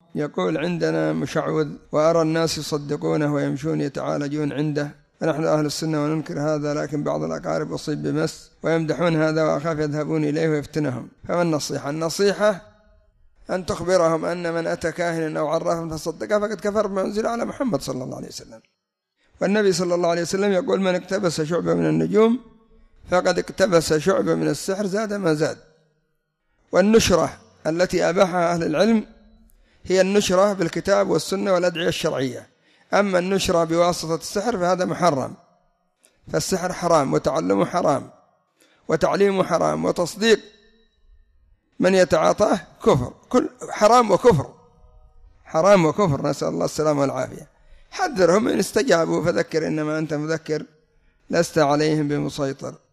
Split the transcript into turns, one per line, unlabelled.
يقول عندنا مشعوذ وأرى الناس يصدقونه ويمشون يتعالجون عنده، فنحن أهل السنة وننكر هذا، لكن بعض الأقارب أصيب بمس ويمدحون هذا وأخاف يذهبون إليه ويفتنهم، فما النصيحة؟ النصيحة أن تخبرهم أن من أتى كاهنا أو عرافا فصدقه فقد كفر بما أنزل على محمد صلى الله عليه وسلم. والنبي صلى الله عليه وسلم يقول من اقتبس شعبة من النجوم فقد اقتبس شعبة من السحر زاد ما زاد. والنشرة التي أباحها أهل العلم هي النشرة بالكتاب والسنة والأدعية الشرعية، أما النشرة بواسطة السحر فهذا محرم، فالسحر حرام وتعلمه حرام وتعليمه حرام وتصديق من يتعاطاه كفر، كل حرام وكفر، حرام وكفر، نسأل الله السلامة والعافية. حذرهم إن استجابوا فذكر إنما أنت مذكر لست عليهم بمسيطر.